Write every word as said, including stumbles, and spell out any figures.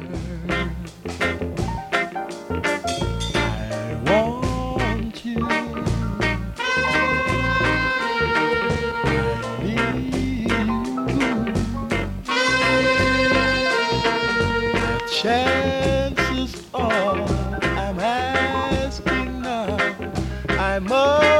I want you. I need you. Chances are I'm asking now. I must.